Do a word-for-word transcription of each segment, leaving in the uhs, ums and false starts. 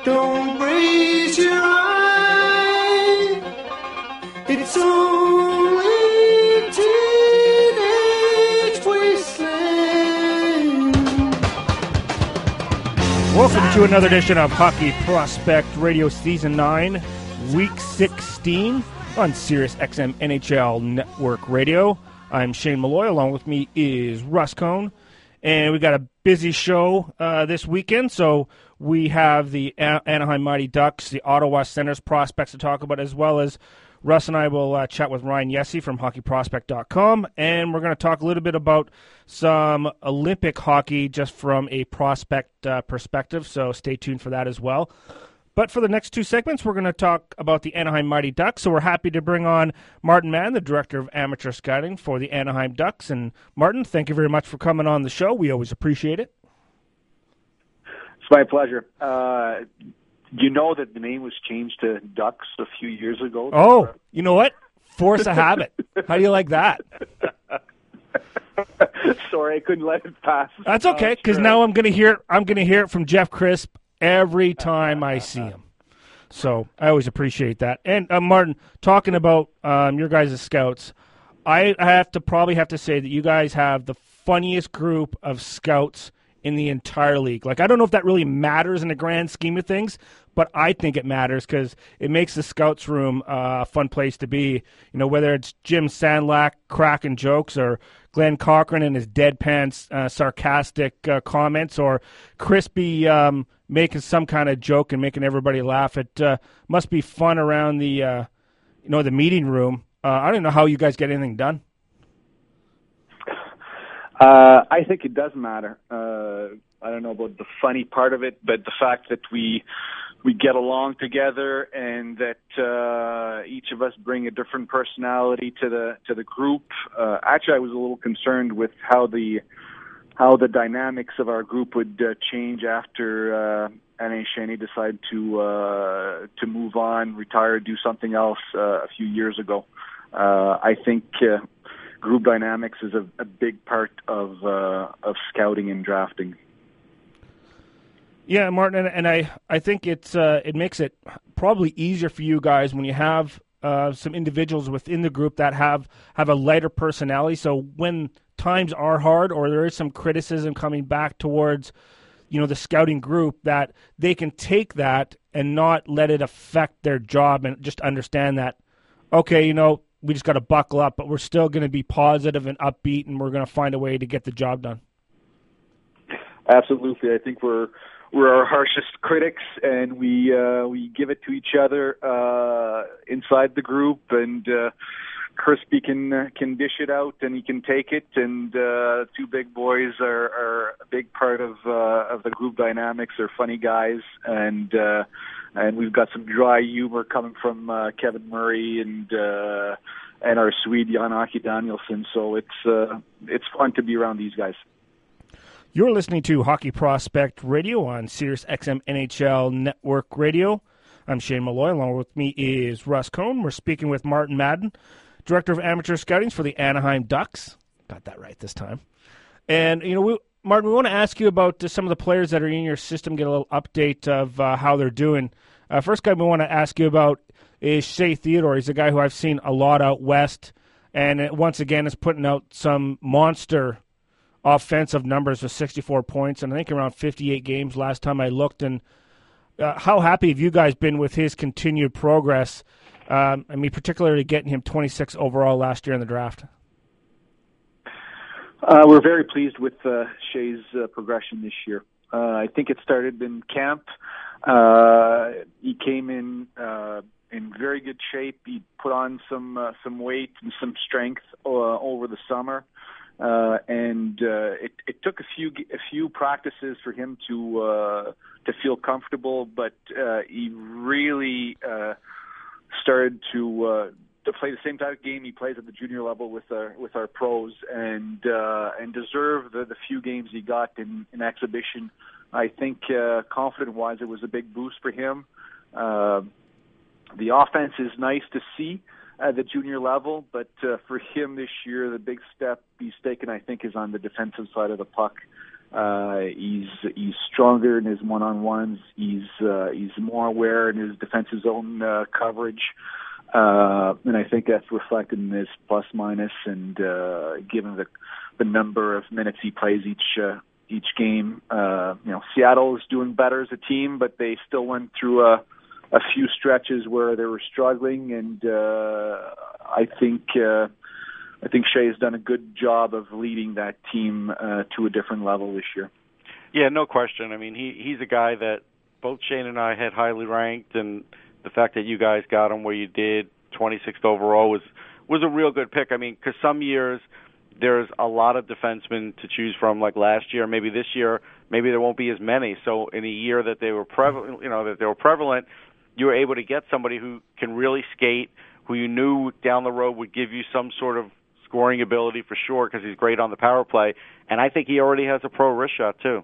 Don't raise your eye. It's only teenage wasteland. Welcome to another edition of Hockey Prospect Radio Season nine, Week sixteen on Sirius X M N H L Network Radio. I'm Shane Malloy. Along with me is Russ Cohn. And we got a busy show uh, this weekend, so we have the A- Anaheim Mighty Ducks, the Ottawa Senators prospects to talk about, as well as Russ and I will uh, chat with Ryan Yessie from hockey prospect dot com, and we're going to talk a little bit about some Olympic hockey just from a prospect uh, perspective, so stay tuned for that as well. But for the next two segments, we're going to talk about the Anaheim Mighty Ducks. So we're happy to bring on Martin Madden, the Director of Amateur Scouting for the Anaheim Ducks. And Martin, thank you very much for coming on the show. We always appreciate it. It's my pleasure. Uh, you know that the name was changed to Ducks a few years ago? Oh, you know what? Force a habit. How do you like that? Sorry, I couldn't let it pass. That's okay, because uh, sure. now I'm going to hear I'm going to hear it from Jeff Crisp every time I see him. So I always appreciate that. And uh, Martin, talking about um, your guys as scouts, I have to probably have to say that you guys have the funniest group of scouts in the entire league. Like, I don't know if that really matters in the grand scheme of things, but I think it matters because it makes the scouts room uh, a fun place to be. You know, whether it's Jim Sandlack cracking jokes or Glenn Cochran and his deadpan uh, sarcastic uh, comments, or Crispy um, making some kind of joke and making everybody laugh. It uh, must be fun around the, uh, you know, the meeting room. Uh, I don't know how you guys get anything done. Uh, I think it does matter. Uh, I don't know about the funny part of it, but the fact that we we get along together and that uh, each of us bring a different personality to the to the group. Uh, actually, I was a little concerned with how the how the dynamics of our group would uh, change after uh, N A Shaney decided to uh, to move on, retire, do something else uh, a few years ago. Uh, I think. Uh, Group dynamics is a, a big part of uh, of scouting and drafting. Yeah, Martin, and, and I, I think it's uh, it makes it probably easier for you guys when you have uh, some individuals within the group that have, have a lighter personality. So when times are hard or there is some criticism coming back towards, you know, the scouting group, that they can take that and not let it affect their job and just understand that, okay, you know, we just got to buckle up, but we're still going to be positive and upbeat, and we're going to find a way to get the job done. Absolutely. I think we're we're our harshest critics, and we uh, we give it to each other uh, inside the group, and uh, Crispy can uh, can dish it out, and he can take it, and uh, two big boys are, are a big part of uh, of the group dynamics. They're funny guys, and uh, and we've got some dry humor coming from uh, Kevin Murray and uh, and our Swede Jan-Åke Danielsson. So it's uh, it's fun to be around these guys. You're listening to Hockey Prospect Radio on Sirius X M N H L Network Radio. I'm Shane Malloy. Along with me is Russ Cohn. We're speaking with Martin Madden, Director of Amateur Scouting for the Anaheim Ducks. Got that right this time. And, you know, we, Martin, we want to ask you about uh, some of the players that are in your system, get a little update of uh, how they're doing. Uh, first guy we want to ask you about is Shea Theodore. He's a guy who I've seen a lot out west, and it, once again is putting out some monster offensive numbers with sixty-four points, and I think around fifty-eight games last time I looked. And uh, how happy have you guys been with his continued progress? Um, I mean, particularly getting him twenty-six overall last year in the draft. Uh, we're very pleased with uh, Shea's uh, progression this year. Uh, I think it started in camp. Uh, he came in uh, in very good shape. He put on some uh, some weight and some strength uh, over the summer, uh, and uh, it, it took a few a few practices for him to uh, to feel comfortable. But uh, he really uh, started to uh, to play the same type of game he plays at the junior level with our with our pros, and uh, and deserve the, the few games he got in, in exhibition. I think uh, confident-wise, it was a big boost for him. Uh, the offense is nice to see at the junior level, but uh, for him this year, the big step he's taken, I think, is on the defensive side of the puck. Uh, he's he's stronger in his one-on-ones. He's uh, he's more aware in his defensive zone uh, coverage, uh, and I think that's reflected in his plus minus. And uh, given the the number of minutes he plays each uh, each game, uh, you know, Seattle is doing better as a team, but they still went through a a few stretches where they were struggling, and uh, I think. Uh, I think Shea's done a good job of leading that team uh, to a different level this year. Yeah, no question. I mean, he he's a guy that both Shane and I had highly ranked, and the fact that you guys got him where you did, twenty-sixth overall, was was a real good pick. I mean, because some years there's a lot of defensemen to choose from, like last year. Maybe this year, maybe there won't be as many. So in a year that they were prevalent, you know, that they were prevalent, you were able to get somebody who can really skate, who you knew down the road would give you some sort of scoring ability for sure, because he's great on the power play, and I think he already has a pro wrist shot too.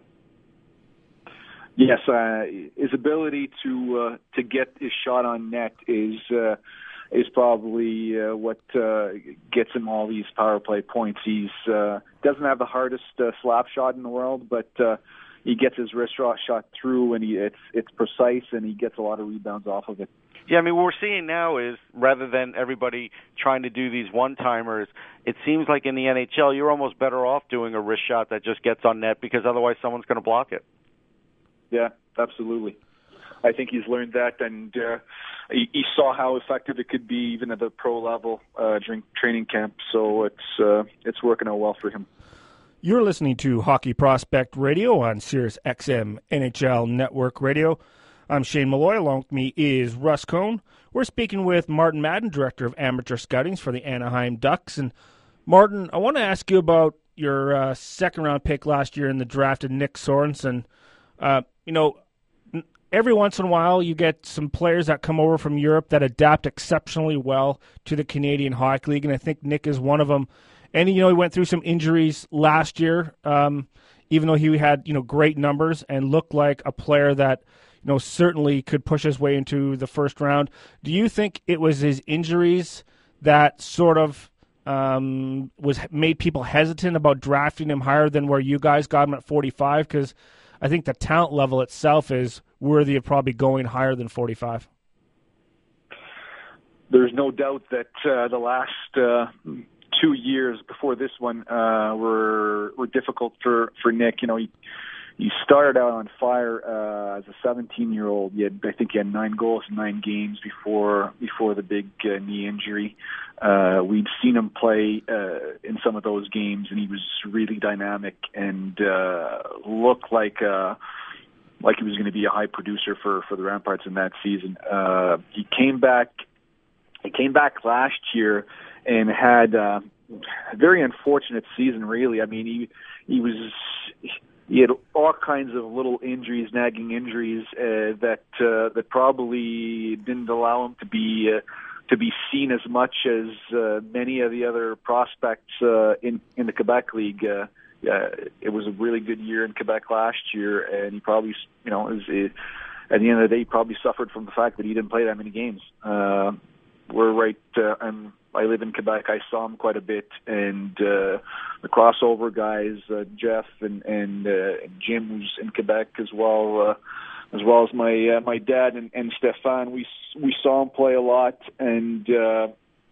Yes, uh, his ability to uh, to get his shot on net is uh, is probably uh, what uh, gets him all these power play points. He's uh, doesn't have the hardest uh, slap shot in the world, but uh, he gets his wrist shot through, and he, it's it's precise, and he gets a lot of rebounds off of it. Yeah, I mean, what we're seeing now is, rather than everybody trying to do these one-timers, it seems like in the N H L you're almost better off doing a wrist shot that just gets on net, because otherwise someone's going to block it. Yeah, absolutely. I think he's learned that, and uh, he, he saw how effective it could be even at the pro level uh, during training camp, so it's uh, it's working out well for him. You're listening to Hockey Prospect Radio on Sirius X M N H L Network Radio. I'm Shane Malloy. Along with me is Russ Cohn. We're speaking with Martin Madden, Director of Amateur Scoutings for the Anaheim Ducks. And Martin, I want to ask you about your uh, second-round pick last year in the draft of Nick Sorensen. Uh, you know, every once in a while you get some players that come over from Europe that adapt exceptionally well to the Canadian Hockey League, and I think Nick is one of them. And, you know, he went through some injuries last year, um, even though he had, you know, great numbers and looked like a player that, you know, certainly could push his way into the first round. Do you think it was his injuries that sort of um, was made people hesitant about drafting him higher than where you guys got him at forty-five? Because I think the talent level itself is worthy of probably going higher than forty-five. There's no doubt that uh, the last uh, two years before this one uh, were were difficult for, for Nick. You know, he He started out on fire uh, as a seventeen-year-old. He had, I think he had nine goals in nine games before before the big uh, knee injury. Uh, we'd seen him play uh, in some of those games, and he was really dynamic and uh, looked like uh, like he was going to be a high producer for, for the Ramparts in that season. Uh, he came back. He came back last year and had uh, a very unfortunate season. Really, I mean, he he was. He had all kinds of little injuries, nagging injuries uh, that uh, that probably didn't allow him to be uh, to be seen as much as uh, many of the other prospects uh, in in the Quebec League. Uh, uh, it was a really good year in Quebec last year, and he probably, you know, is, is, at the end of the day, he probably suffered from the fact that he didn't play that many games. Uh, we're right. Uh, I'm. I live in Quebec. I saw him quite a bit, and uh, the crossover guys, uh, Jeff and and uh, Jim, who's in Quebec as well, uh, as well as my uh, my dad and, and Stefan. We we saw him play a lot, and uh,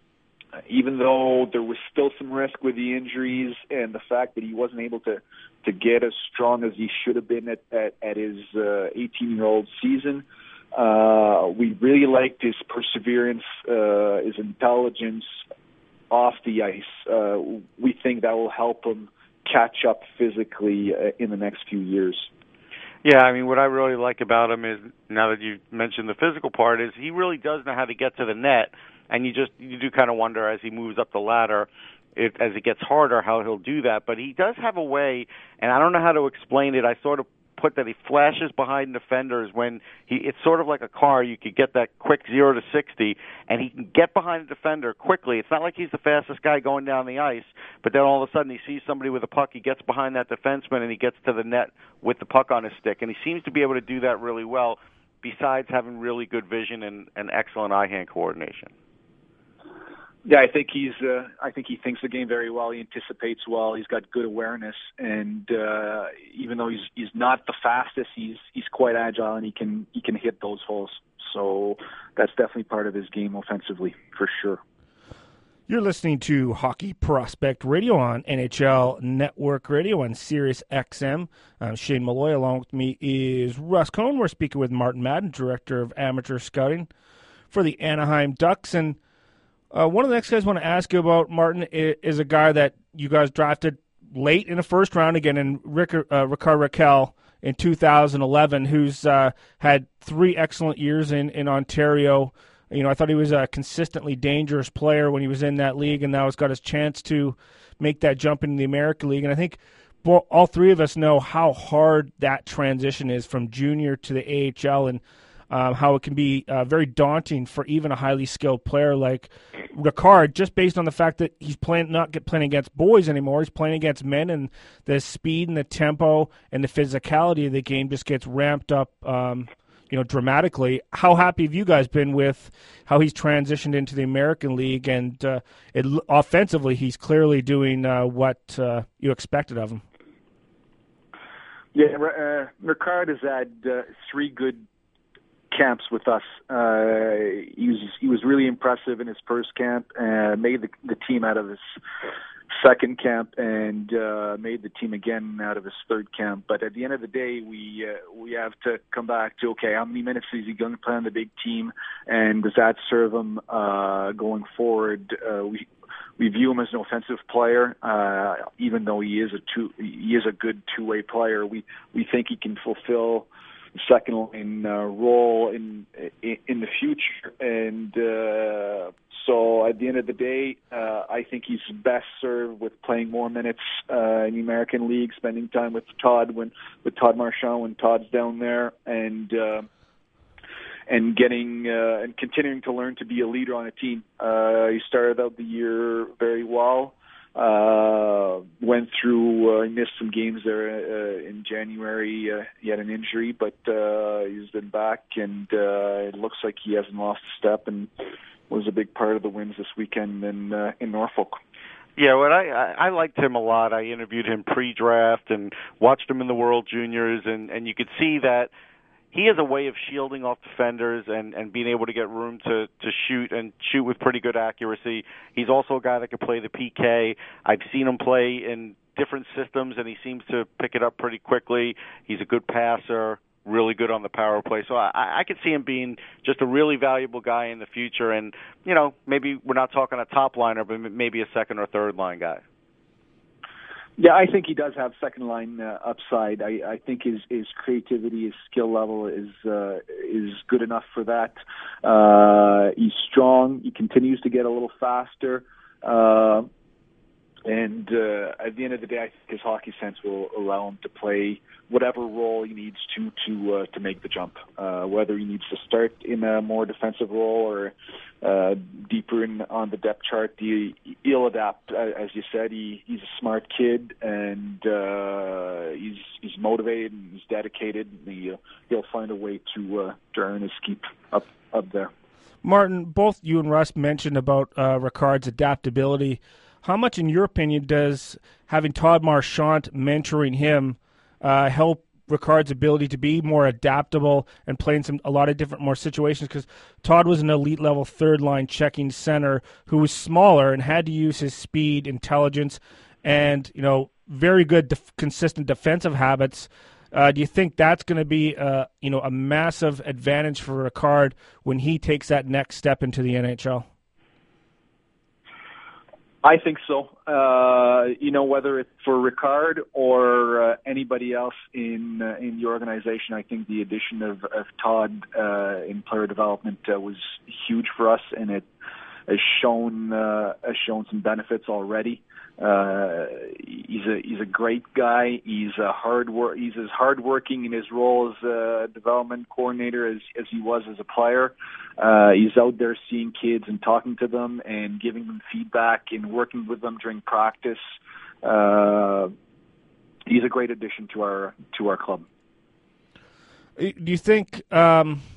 even though there was still some risk with the injuries and the fact that he wasn't able to to get as strong as he should have been at at, at his eighteen-year-old season. Uh, we really liked his perseverance, uh, his intelligence off the ice. Uh, we think that will help him catch up physically uh, in the next few years. Yeah, I mean, what I really like about him is, now that you mentioned the physical part, is he really does know how to get to the net, and you just you do kind of wonder as he moves up the ladder, if, as it gets harder, how he'll do that. But he does have a way, and I don't know how to explain it. I sort of put that he flashes behind defenders when he it's sort of like a car. You could get that quick zero to sixty, and he can get behind a defender quickly. It's not like he's the fastest guy going down the ice, but then all of a sudden he sees somebody with a puck, he gets behind that defenseman, and he gets to the net with the puck on his stick, and he seems to be able to do that really well, besides having really good vision and, and excellent eye-hand coordination. Yeah, I think he's. Uh, I think he thinks the game very well. He anticipates well. He's got good awareness, and uh, even though he's he's not the fastest, he's he's quite agile, and he can he can hit those holes. So that's definitely part of his game offensively, for sure. You're listening to Hockey Prospect Radio on N H L Network Radio on Sirius X M. I'm Shane Malloy. Along with me is Russ Cohn. We're speaking with Martin Madden, Director of Amateur Scouting for the Anaheim Ducks. And uh, one of the next guys I want to ask you about, Martin, is, is a guy that you guys drafted late in the first round again, in Rick, uh, Rickard Rakell in two thousand eleven, who's uh, had three excellent years in, in Ontario. You know, I thought he was a consistently dangerous player when he was in that league, and now has got his chance to make that jump into the American League. And I think all three of us know how hard that transition is from junior to the A H L, and um, how it can be uh, very daunting for even a highly skilled player like Rickard, just based on the fact that he's playing not get playing against boys anymore. He's playing against men, and the speed and the tempo and the physicality of the game just gets ramped up um you know, dramatically. How happy have you guys been with how he's transitioned into the American League? And uh, it, offensively, he's clearly doing uh, what uh, you expected of him. Yeah, uh, Rickard has had uh, three good camps with us. Uh, he was he was really impressive in his first camp, and uh, made the, the team out of his second camp, and uh, made the team again out of his third camp. But at the end of the day, we uh, we have to come back to, okay, how many minutes is he going to play on the big team, and does that serve him uh, going forward? Uh, we we view him as an offensive player, uh, even though he is a two he is a good two-way player. We we think he can fulfill the second line uh, role in, in in the future, and uh, so at the end of the day, uh, I think he's best served with playing more minutes uh, in the American League, spending time with Todd when with Todd Marchand when Todd's down there, and uh, and getting uh, and continuing to learn to be a leader on a team. Uh, he started out the year very well. Uh, went through, uh, he missed some games there uh, in January. Uh, he had an injury, but uh, he's been back, and uh, it looks like he hasn't lost a step, and was a big part of the wins this weekend in uh, in Norfolk. Yeah, well, I, I I liked him a lot. I interviewed him pre-draft and watched him in the World Juniors, and, and you could see that he has a way of shielding off defenders and, and being able to get room to, to shoot and shoot with pretty good accuracy. He's also a guy that can play the P K. I've seen him play in different systems, and he seems to pick it up pretty quickly. He's a good passer, really good on the power play. So I, I could see him being just a really valuable guy in the future. And, you know, maybe we're not talking a top liner, but maybe a second or third line guy. Yeah, I think he does have second line uh, upside. I, I think his, his creativity, his skill level is uh, is good enough for that. Uh, he's strong. He continues to get a little faster. Uh, and uh, at the end of the day, I think his hockey sense will allow him to play whatever role he needs to to uh, to make the jump. Uh, whether he needs to start in a more defensive role or uh, deeper in on the depth chart, he, he'll adapt. As you said, he, he's a smart kid, and uh, he's he's motivated and he's dedicated. And he, uh, he'll find a way to uh, to earn his keep up up there. Martin, both you and Russ mentioned about uh, Rickard's adaptability. How much, in your opinion, does having Todd Marchand mentoring him uh, help Rickard's ability to be more adaptable and play in some a lot of different more situations? Because Todd was an elite level third line checking center who was smaller and had to use his speed, intelligence, and you know very good def- consistent defensive habits. Uh, do you think that's going to be uh, you know a massive advantage for Rickard when he takes that next step into the N H L? I think so. Uh, you know, whether it's for Rickard or uh, anybody else in uh, in the organization, I think the addition of, of Todd uh, in player development uh, was huge for us, and it has shown uh, has shown some benefits already. Uh, he's a he's a great guy. He's a hard work. He's as hardworking in his role as a development coordinator as as he was as a player. Uh, he's out there seeing kids and talking to them and giving them feedback and working with them during practice. Uh, he's a great addition to our to our club. Do you think? Um...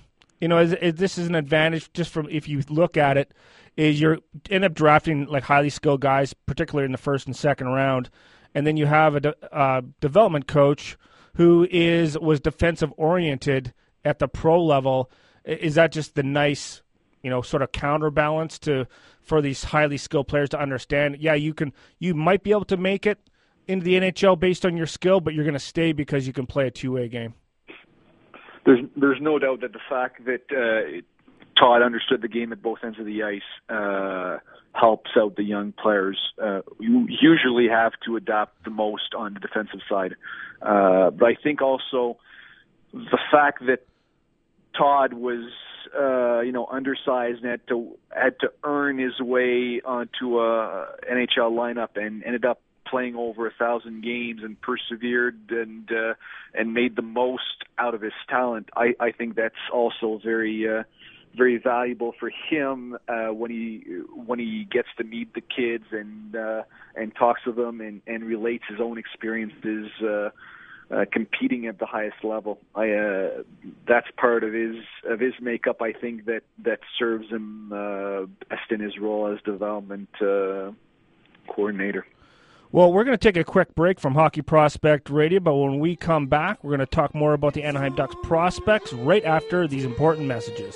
you know, is, is this is an advantage just from if you look at it, is you end up drafting like highly skilled guys, particularly in the first and second round, and then you have a de- uh, development coach who is was defensive oriented at the pro level. Is that just the nice, you know, sort of counterbalance to for these highly skilled players to understand? Yeah, you can, you might be able to make it into the N H L based on your skill, but you're going to stay because you can play a two-way game. There's there's no doubt that the fact that uh, Todd understood the game at both ends of the ice uh, helps out the young players. Uh, you usually have to adapt the most on the defensive side, uh, but I think also the fact that Todd was uh, you know undersized and had to had to earn his way onto a N H L lineup and ended up playing over a thousand games and persevered and uh, and made the most out of his talent. I, I think that's also very uh, very valuable for him uh, when he when he gets to meet the kids and uh, and talks to them and, and relates his own experiences uh, uh, competing at the highest level. I uh, that's part of his of his makeup. I think that that serves him uh, best in his role as development uh, coordinator. Well, we're going to take a quick break from Hockey Prospect Radio, but when we come back, we're going to talk more about the Anaheim Ducks prospects right after these important messages.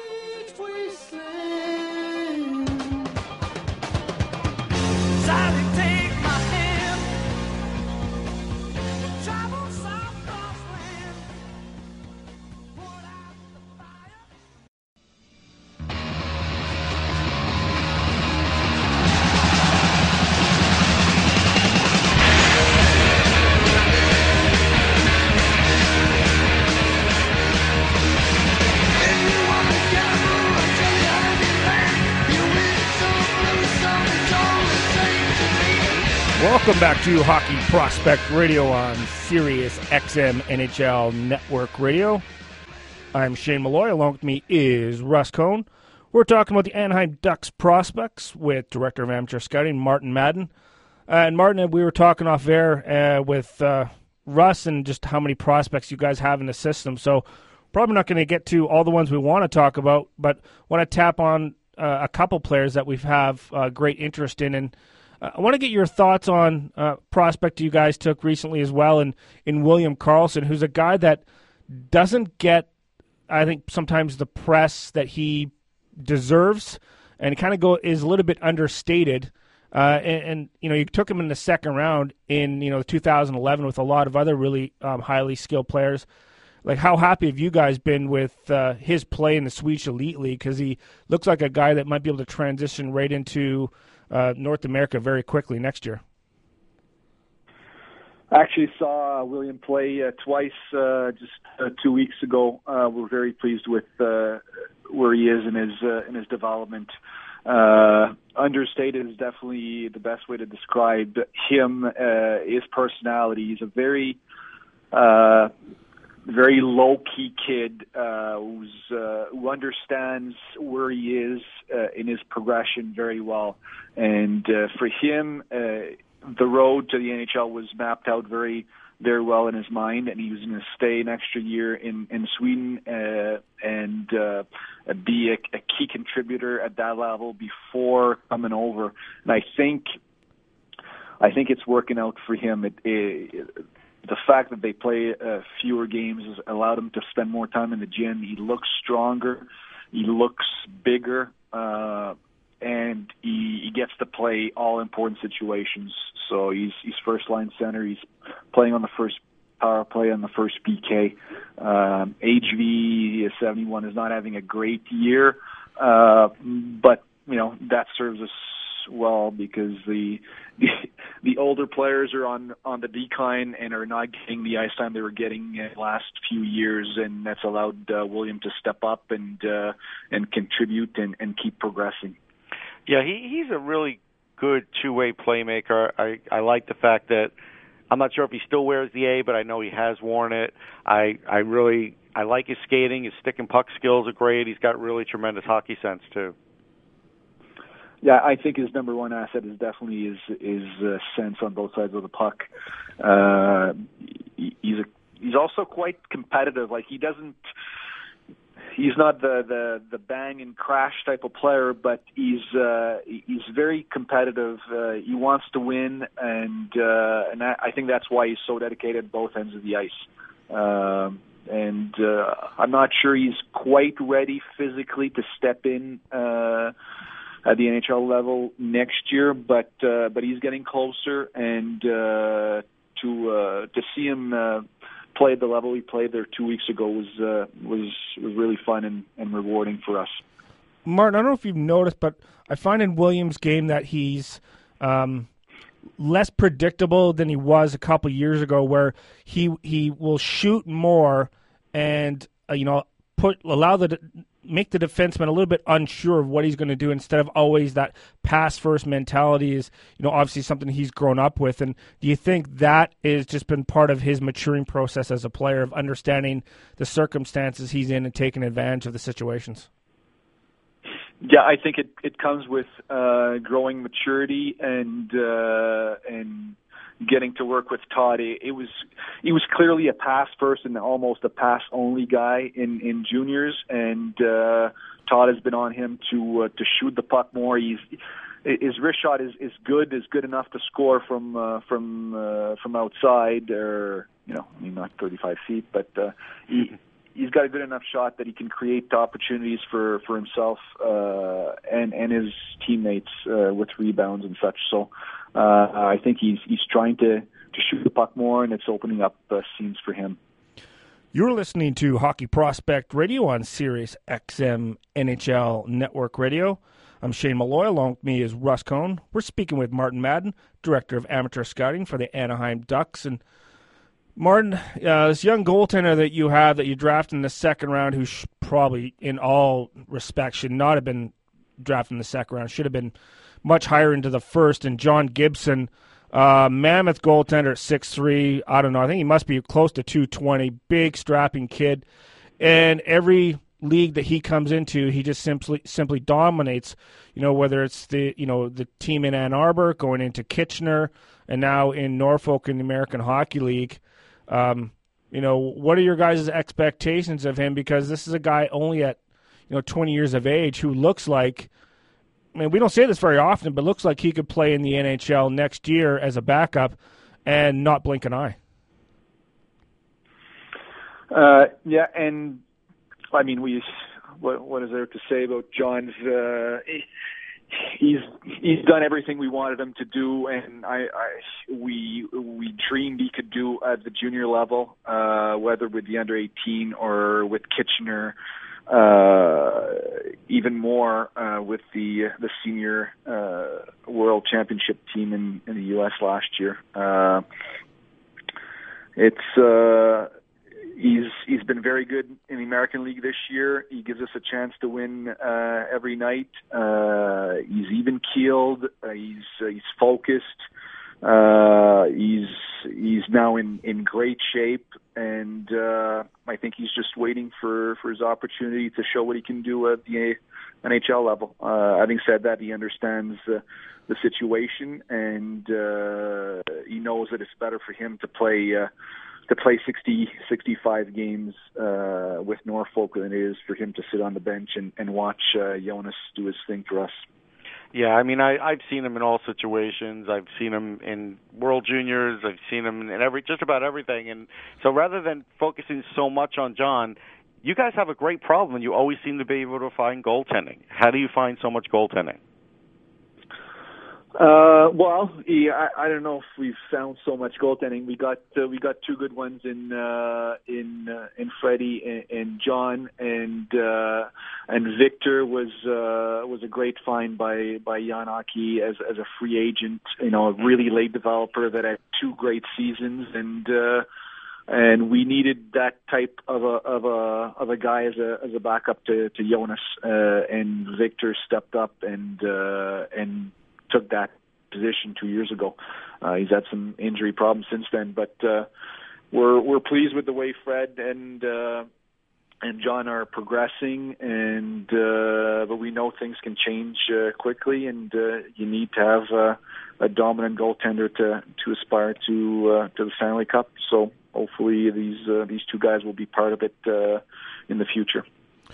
Welcome back to Hockey Prospect Radio on Sirius X M N H L Network Radio. I'm Shane Malloy. Along with me is Russ Cohn. We're talking about the Anaheim Ducks prospects with Director of Amateur Scouting, Martin Madden. Uh, and Martin, we were talking off air uh, with uh, Russ and just how many prospects you guys have in the system. So probably not going to get to all the ones we want to talk about, but want to tap on uh, a couple players that we have uh, great interest in. And Uh, I want to get your thoughts on uh, prospect you guys took recently as well in, in William Karlsson, who's a guy that doesn't get, I think, sometimes the press that he deserves, and kind of go is a little bit understated. Uh, and, and, you know, you took him in the second round in, you know, two thousand eleven with a lot of other really um, highly skilled players. Like, how happy have you guys been with uh, his play in the Swedish Elite League? Because he looks like a guy that might be able to transition right into Uh, North America very quickly next year. I actually saw William play uh, twice uh, just uh, two weeks ago. Uh, we're very pleased with uh, where he is in his uh, in his development. Uh, understated is definitely the best way to describe him. Uh, his personality. He's a very uh, very low-key kid uh, who's, uh, who understands where he is uh, in his progression very well. And uh, for him, uh, the road to the N H L was mapped out very, very well in his mind, and he was going to stay an extra year in, in Sweden uh, and uh, be a, a key contributor at that level before coming over. And I think, I think it's working out for him. It, it, The fact that they play uh, fewer games has allowed him to spend more time in the gym. He looks stronger. He looks bigger. Uh, and he, he gets to play all important situations. So he's, he's first-line center. He's playing on the first power play, on the first P K. Um, H V is seventy-one, is not having a great year. Uh, but, you know, that serves us well because the, the the older players are on on the decline and are not getting the ice time they were getting in the last few years, and that's allowed uh, William to step up and uh, and contribute and, and keep progressing. Yeah, he he's a really good two-way playmaker. I I like the fact that I'm not sure if he still wears the A, but I know he has worn it. I I really I like his skating. His stick and puck skills are great. He's got really tremendous hockey sense too. Yeah, I think his number one asset is definitely his his uh, sense on both sides of the puck. Uh, he's a, he's also quite competitive. Like he doesn't he's not the, the, the bang and crash type of player, but he's uh, he's very competitive. Uh, he wants to win, and uh, and I, I think that's why he's so dedicated at both ends of the ice. Um, and uh, I'm not sure he's quite ready physically to step in uh, at the N H L level next year, but uh, but he's getting closer, and uh, to uh, to see him uh, play at the level he played there two weeks ago was uh, was was really fun and, and rewarding for us. Martin, I don't know if you've noticed, but I find in Williams' game that he's um, less predictable than he was a couple years ago, where he he will shoot more and uh, you know put allow the make the defenseman a little bit unsure of what he's going to do, instead of always that pass first mentality is, you know, obviously something he's grown up with. And do you think that has just been part of his maturing process as a player, of understanding the circumstances he's in and taking advantage of the situations? Yeah, I think it, it comes with uh, growing maturity and uh, and getting to work with Todd. It, it was he was clearly a pass first and almost a pass only guy in, in juniors, and uh, Todd has been on him to uh, to shoot the puck more. He's his wrist shot is, is good, is good enough to score from uh, from uh, from outside, or you know, I mean not thirty-five feet, but uh, he. He's got a good enough shot that he can create opportunities for, for himself uh, and and his teammates uh, with rebounds and such. So uh, I think he's he's trying to, to shoot the puck more, and it's opening up uh, scenes for him. You're listening to Hockey Prospect Radio on Sirius X M N H L Network Radio. I'm Shane Malloy. Along with me is Russ Cohn. We're speaking with Martin Madden, Director of Amateur Scouting for the Anaheim Ducks. And Martin, uh, this young goaltender that you have that you drafted in the second round, who sh- probably in all respects should not have been drafted in the second round, should have been much higher into the first, and John Gibson, uh, mammoth goaltender at six three, I don't know, I think he must be close to two twenty, big strapping kid, and every league that he comes into, he just simply simply dominates, you know, whether it's the, you know, the team in Ann Arbor, going into Kitchener, and now in Norfolk in the American Hockey League. Um, you know, what are your guys' expectations of him? Because this is a guy only at, you know, twenty years of age who looks like, I mean, we don't say this very often, but looks like he could play in the N H L next year as a backup and not blink an eye. Uh, yeah, and I mean, we, what, what is there to say about John's, uh, He's he's done everything we wanted him to do, and I, I we we dreamed he could do at the junior level, uh, whether with the under eighteen or with Kitchener, uh, even more uh, with the the senior uh, world championship team in, in the U S last year. Uh, it's. Uh, He's he's been very good in the American League this year. He gives us a chance to win uh, every night. Uh, he's even keeled. Uh, he's uh, he's focused. Uh, he's he's now in, in great shape, and uh, I think he's just waiting for, for his opportunity to show what he can do at the N H L level. Uh, having said that, he understands uh, the situation, and uh, he knows that it's better for him to play. Uh, to play sixty, sixty-five games uh, with Norfolk than it is for him to sit on the bench and, and watch uh, Jonas do his thing for us. Yeah, I mean, I, I've seen him in all situations. I've seen him in World Juniors. I've seen him in every just about everything. And so rather than focusing so much on John, you guys have a great problem, and you always seem to be able to find goaltending. How do you find so much goaltending? Uh, well, yeah, I, I don't know if we've found so much goaltending. We got uh, we got two good ones in uh, in uh, in Freddie and, and John, and uh, and Victor was uh, was a great find by by Jan Aki as as a free agent. You know, a really late developer that had two great seasons, and uh, and we needed that type of a of a of a guy as a as a backup to to Jonas, uh, and Victor stepped up and uh, and. took that position two years ago. Uh, he's had some injury problems since then, but uh, we're we're pleased with the way Fred and uh, and John are progressing. And uh, but we know things can change uh, quickly, and uh, you need to have uh, a dominant goaltender to to aspire to uh, to the Stanley Cup. So hopefully these uh, these two guys will be part of it uh, in the future.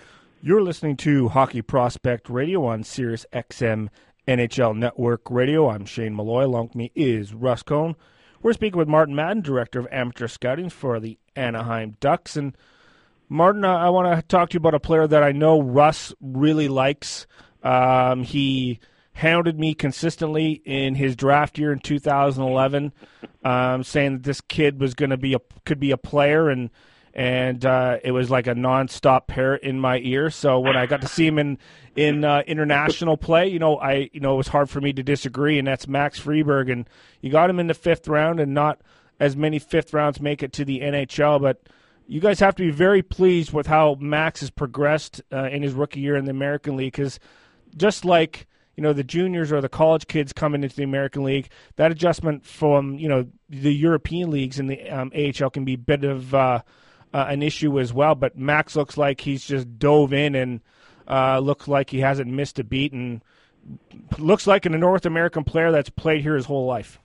You're listening to Hockey Prospect Radio on Sirius X M N H L Network Radio. I'm Shane Malloy. Along with me is Russ Cohn. We're speaking with Martin Madden, Director of Amateur Scouting for the Anaheim Ducks. And Martin, uh, I want to talk to you about a player that I know Russ really likes. Um, he hounded me consistently in his draft year in two thousand eleven, um, saying that this kid was going to be a could be a player, and and uh, it was like a nonstop parrot in my ear. So when I got to see him in in uh, international play, you know, I you know it was hard for me to disagree, and that's Max Friberg, and you got him in the fifth round, and not as many fifth rounds make it to the N H L, but you guys have to be very pleased with how Max has progressed uh, in his rookie year in the American League, because just like you know the juniors or the college kids coming into the American League, that adjustment from you know the European leagues and the um, A H L can be a bit of uh, uh, an issue as well. But Max looks like he's just dove in and uh, looks like he hasn't missed a beat, and looks like a North American player that's played here his whole life.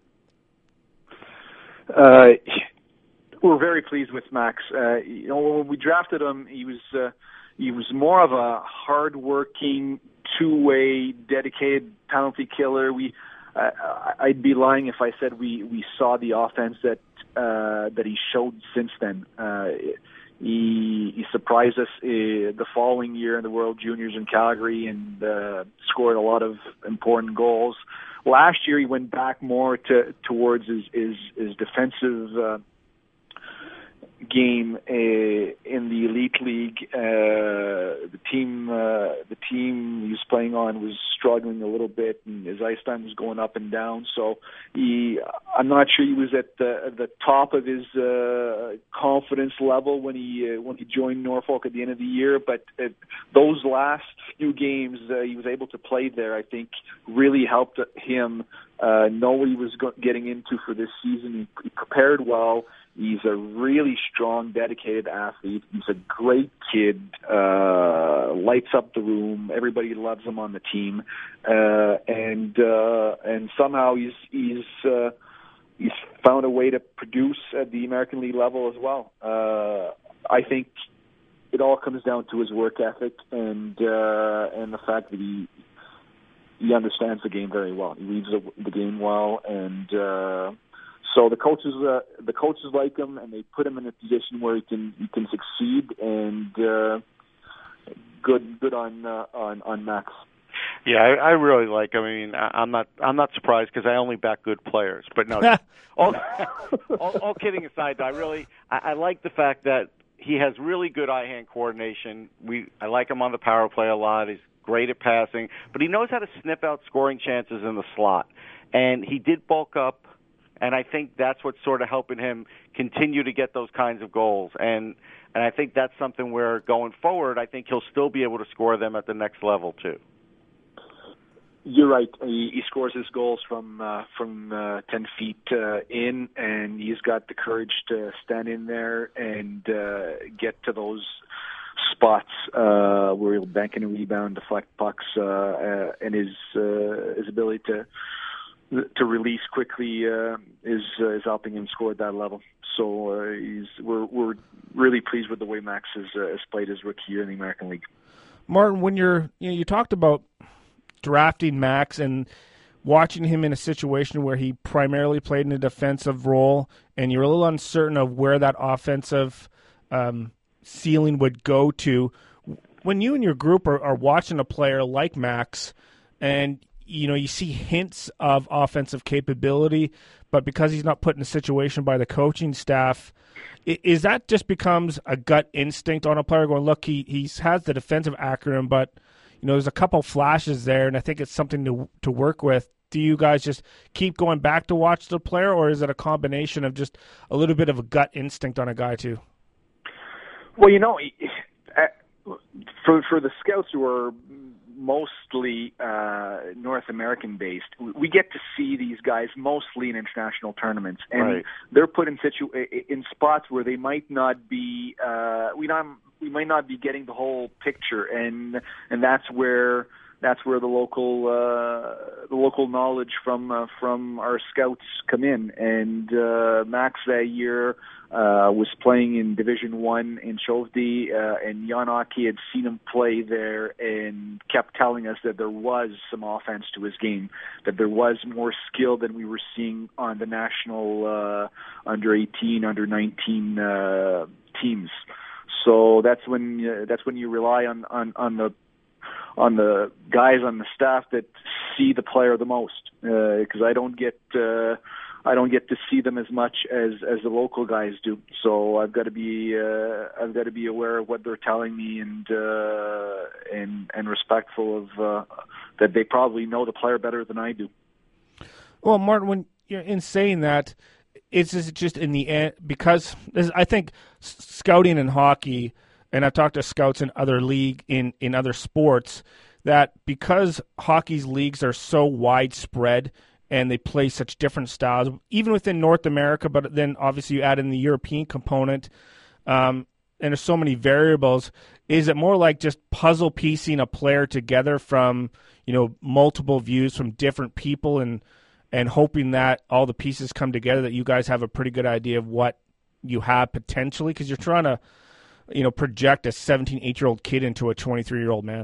Uh, we're very pleased with Max. Uh, you know, when we drafted him, he was uh, he was more of a hard-working, two-way, dedicated penalty killer. We, uh, I'd be lying if I said we, we saw the offense that uh, that he showed since then. Uh, he, he surprised us uh, the following year in the World Juniors in Calgary and uh, scored a lot of important goals. Last year, he went back more to towards his his, his defensive uh, game uh, in the Elite League. Uh, the team, uh, the team he was playing on was struggling a little bit, and his ice time was going up and down. So he, I'm not sure he was at the at the top of his uh, confidence level when he uh, when he joined Norfolk at the end of the year. But uh, those last few games uh, he was able to play there, I think, really helped him uh, know what he was go- getting into for this season. He, he prepared well. He's a really strong, dedicated athlete. He's a great kid, uh, lights up the room. Everybody loves him on the team, uh, and uh, and somehow he's he's uh, he's found a way to produce at the American League level as well. Uh, I think it all comes down to his work ethic and uh, and the fact that he he understands the game very well. He reads the, the game well, and uh, So the coaches, uh, the coaches like him, and they put him in a position where he can he can succeed. And uh, good, good on uh, on on Max. Yeah, I, I really like him. I mean, I, I'm not I'm not surprised because I only back good players. But no, all, all, all kidding aside, I really I, I like the fact that he has really good eye-hand coordination. We I like him on the power play a lot. He's great at passing, but he knows how to sniff out scoring chances in the slot. And he did bulk up. And I think that's what's sort of helping him continue to get those kinds of goals. And and I think that's something where going forward, I think he'll still be able to score them at the next level too. You're right. He, he scores his goals from uh, from uh, ten feet uh, in, and he's got the courage to stand in there and uh, get to those spots uh, where he'll bank in a rebound, deflect pucks, uh, uh, and his uh, his ability to. to release quickly uh, is uh, is helping him score at that level. So uh, he's we're we're really pleased with the way Max has, uh, has played his rookie year in the American League. Martin, when you're you know you talked about drafting Max and watching him in a situation where he primarily played in a defensive role, and you're a little uncertain of where that offensive um, ceiling would go to. When you and your group are, are watching a player like Max, and you know, you see hints of offensive capability, but because he's not put in a situation by the coaching staff, is that just becomes a gut instinct on a player going, look, he he's has the defensive acumen, but, you know, there's a couple flashes there, and I think it's something to to work with. Do you guys just keep going back to watch the player, or is it a combination of just a little bit of a gut instinct on a guy too? Well, you know, for for the scouts who are mostly uh, North American based, we get to see these guys mostly in international tournaments, and right. they're put in situ in spots where they might not be. Uh, we not we might not be getting the whole picture, and and that's where that's where the local uh, the local knowledge from uh, from our scouts come in. And uh, Max that year uh, was playing in Division One in Shovde, uh, and Jan Aki had seen him play there and kept telling us that there was some offense to his game, that there was more skill than we were seeing on the national uh, under eighteen, under nineteen uh, teams. So that's when uh, that's when you rely on, on, on the on the guys on the staff that see the player the most, because uh, I don't get uh, I don't get to see them as much as, as the local guys do. So I've got to be uh, I've got to be aware of what they're telling me, and uh, and and respectful of uh, that they probably know the player better than I do. Well, Martin, when you're in saying that, it's just, just in the end, because I think scouting in hockey, and I've talked to scouts in other league in, in other sports, that because hockey's leagues are so widespread and they play such different styles, even within North America, but then obviously you add in the European component, um, and there's so many variables, is it more like just puzzle piecing a player together from, you know, multiple views from different people, and and hoping that all the pieces come together, that you guys have a pretty good idea of what you have potentially, because you're trying to, you know, project a seventeen, eight-year-old kid into a twenty-three-year-old man?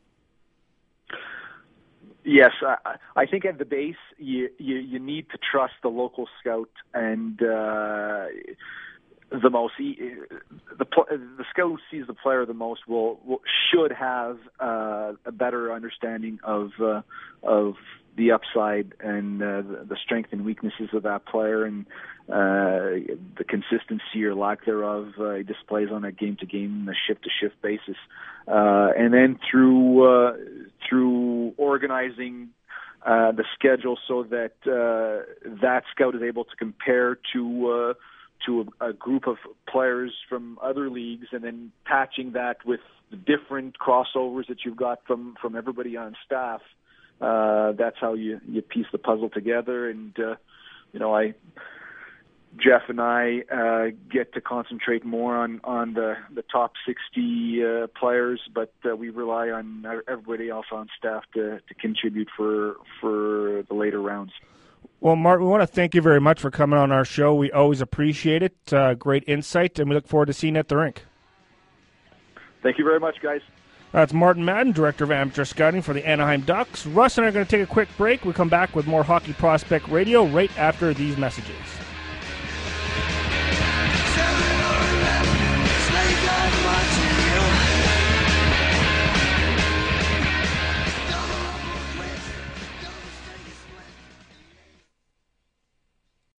Yes, I, I think at the base you, you you need to trust the local scout, and uh, the most the the scout who sees the player the most will, will should have uh, a better understanding of uh, of the upside and uh, the, the strength and weaknesses of that player, and uh, the consistency or lack thereof uh, he displays on a game-to-game, a shift-to-shift basis. Uh, and then through uh, through organizing uh, the schedule so that uh, that scout is able to compare to uh, to a, a group of players from other leagues, and then patching that with the different crossovers that you've got from, from everybody on staff. Uh, that's how you, you piece the puzzle together. And, uh, you know, I, Jeff and I, uh, get to concentrate more on, on the, the top sixty, uh, players, but, uh, we rely on everybody else on staff to, to contribute for, for the later rounds. Well, Martin, we want to thank you very much for coming on our show. We always appreciate it. Uh, great insight, and we look forward to seeing you at the rink. Thank you very much, guys. That's Martin Madden, Director of Amateur Scouting for the Anaheim Ducks. Russ and I are going to take a quick break. We'll come back with more Hockey Prospect Radio right after these messages.